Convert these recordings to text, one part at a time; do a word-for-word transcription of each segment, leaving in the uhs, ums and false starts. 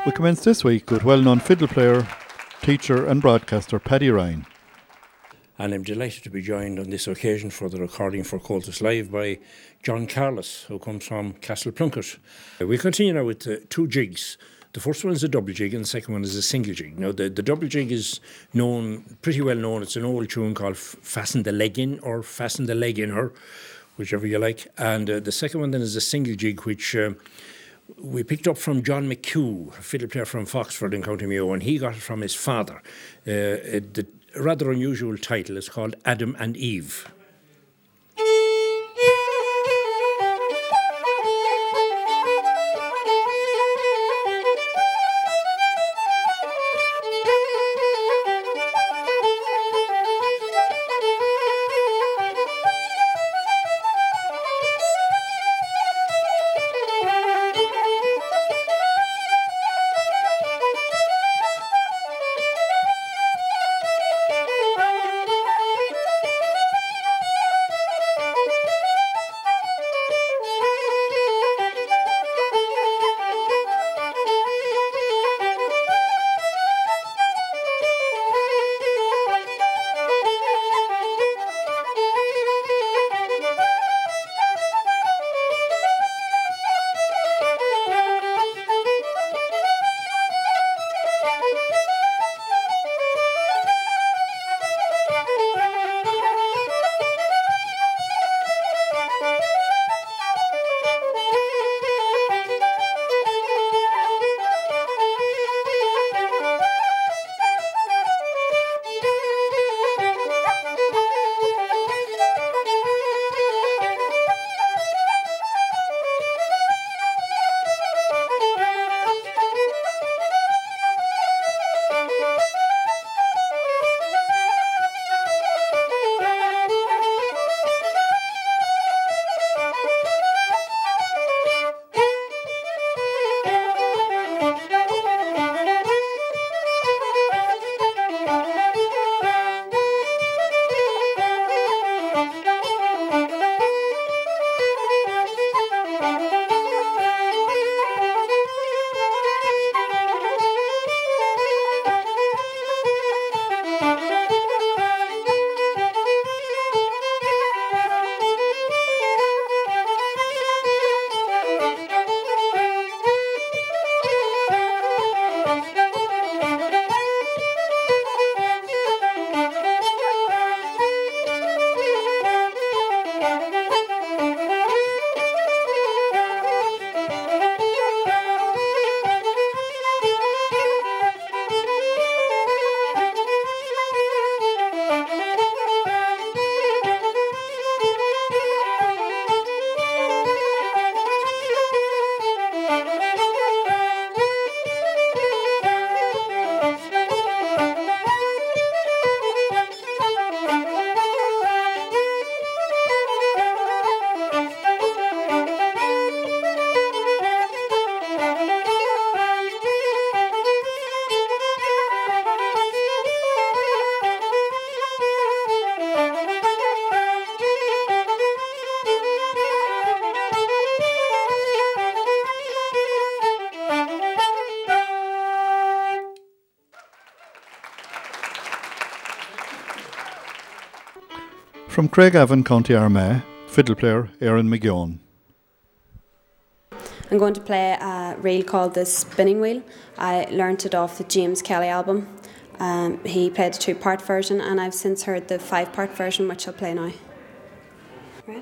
We commence this week with well-known fiddle player, teacher and broadcaster Paddy Ryan. And I'm delighted to be joined on this occasion for the recording for Coltis Live by John Carlos, who comes from Castle Plunket. We continue now with uh, two jigs. The first one is a double jig and the second one is a single jig. Now, the, the double jig is known, pretty well known. It's an old tune called Fasten the Leg In or Fasten the Leg In Her, whichever you like. And uh, the second one then is a single jig, which uh, we picked up from John McHugh, a fiddle player from Foxford in County Mayo, and he got it from his father. Uh, it, the rather unusual title is called Adam and Eve. From Craigavon, County Armagh, fiddle player Aaron McGeown. I'm going to play a reel called The Spinning Wheel. I learnt it off the James Kelly album. Um, he played a two-part version and I've since heard the five-part version, which I'll play now. Right.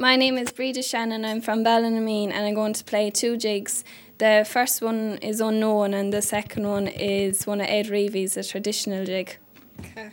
My name is Breda Shannon. I'm from Ballinameen and I'm going to play two jigs. The first one is unknown and the second one is one of Ed Reevy's, a traditional jig. Okay.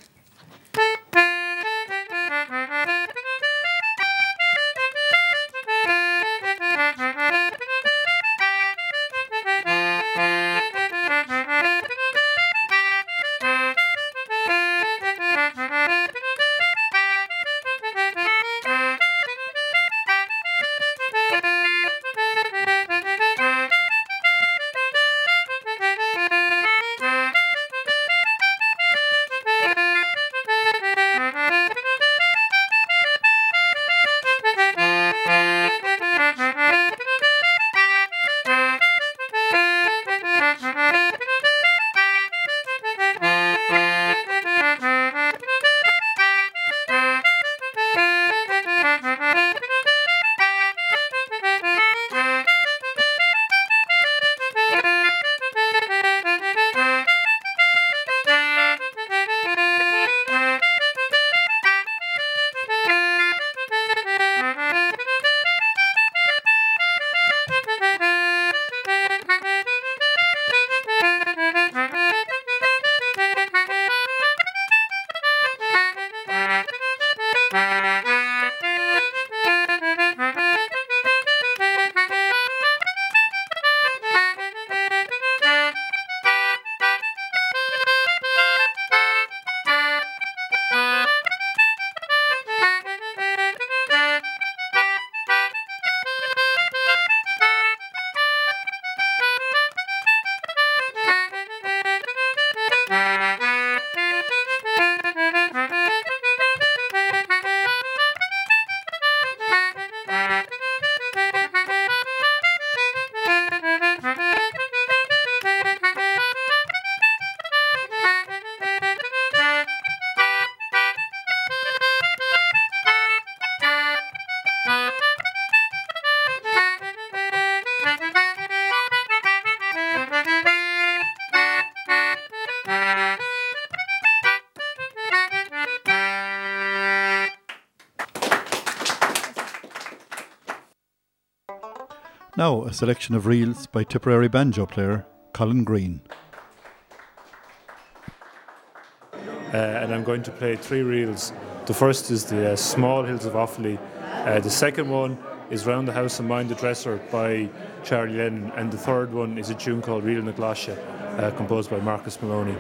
Now, a selection of reels by Tipperary banjo player Colin Green. Uh, and I'm going to play three reels. The first is the uh, Small Hills of Offaly. Uh, the second one is Round the House and Mind the Dresser by Charlie Lennon. And the third one is a tune called Reel na Glasha, uh, composed by Marcus Maloney.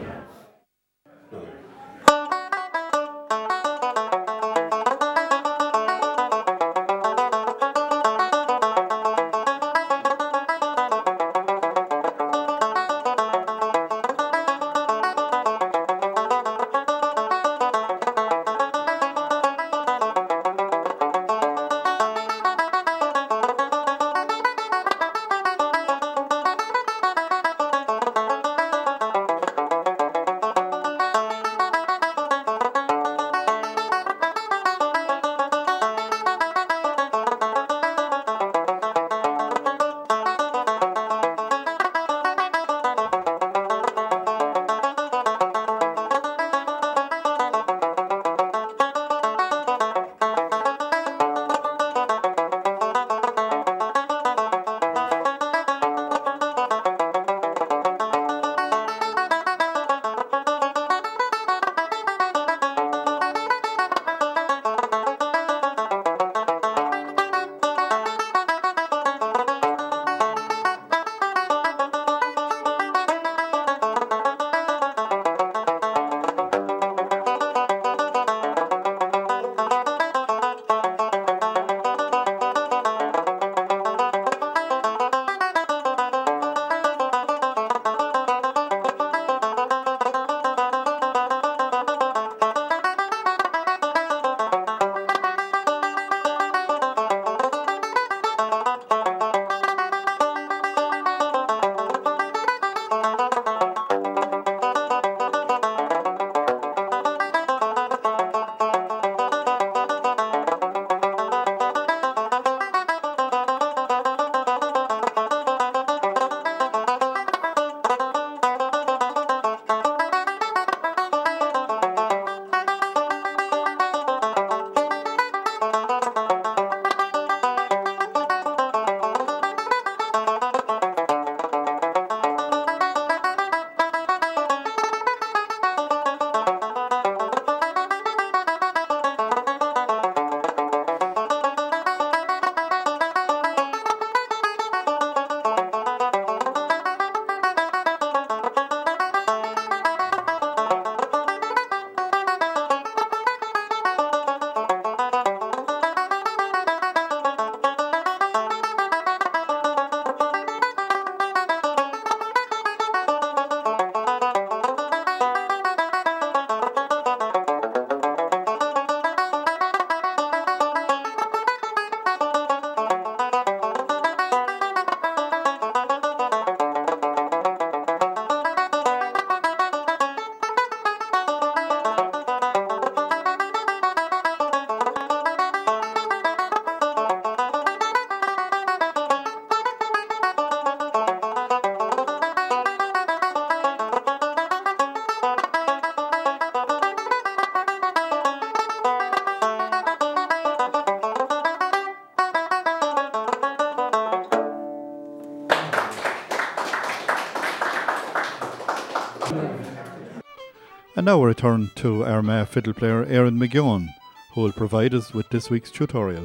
And now we return to Armagh fiddle player Éireann McGeown, who will provide us with this week's tutorial.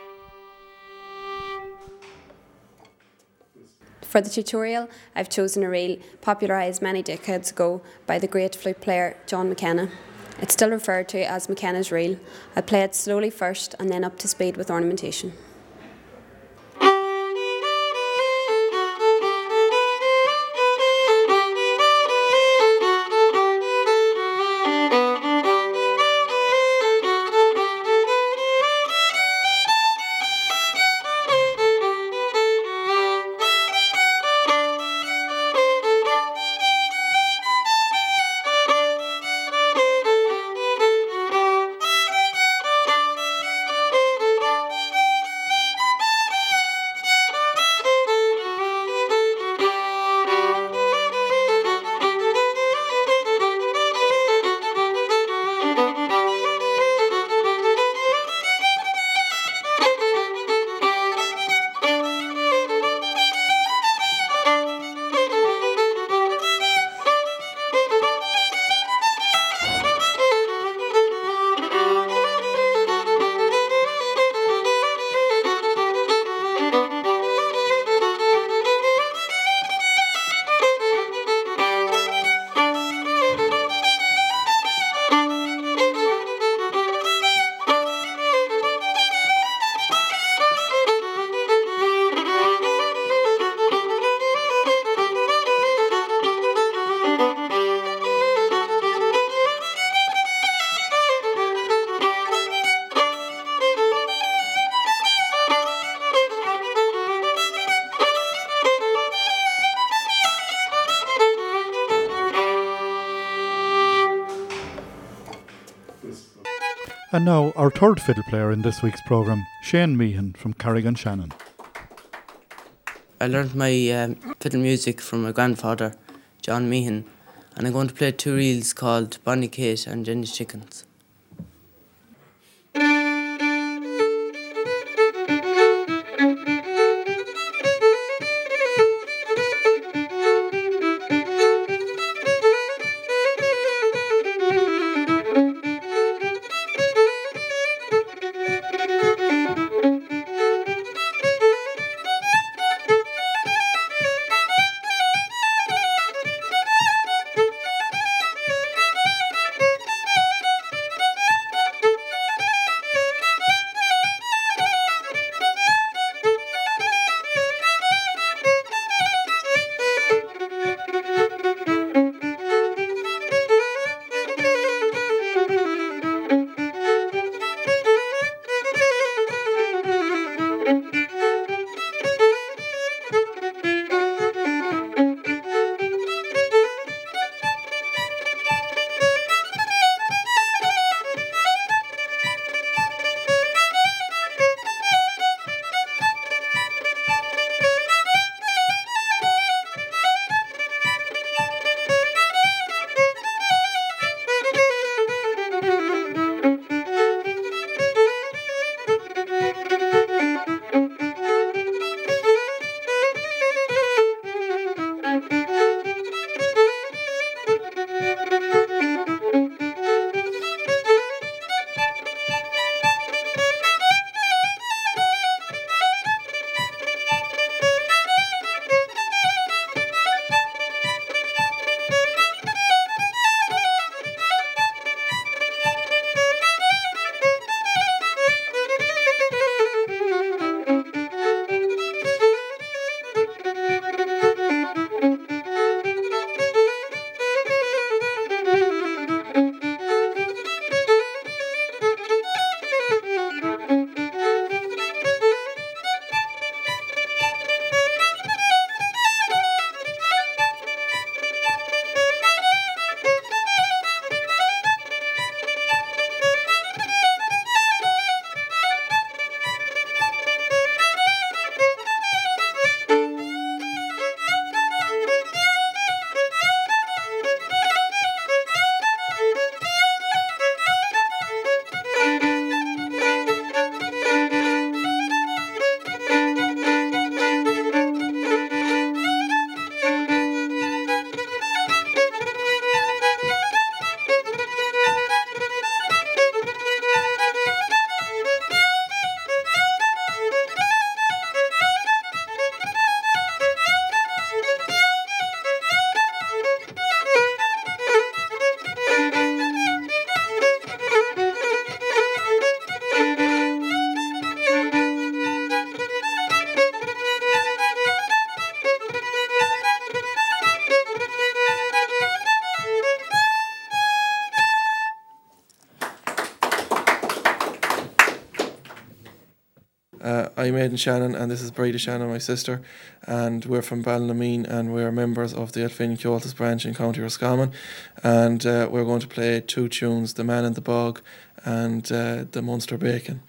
For the tutorial, I've chosen a reel popularised many decades ago by the great flute player John McKenna. It's still referred to as McKenna's reel. I play it slowly first and then up to speed with ornamentation. And now our third fiddle player in this week's programme, Shane Meehan from Carrigan-Shannon. I learned my um, fiddle music from my grandfather, John Meehan, and I'm going to play two reels called Bonnie Kate and Jenny's Chickens. Uh, I'm Aidan Shannon, and this is Breda Shannon, my sister, and we're from Ballinameen, and we're members of the Elfin Comhaltas branch in County Roscommon, and uh, we're going to play two tunes, The Man in the Bog and uh, The Munster Bacon.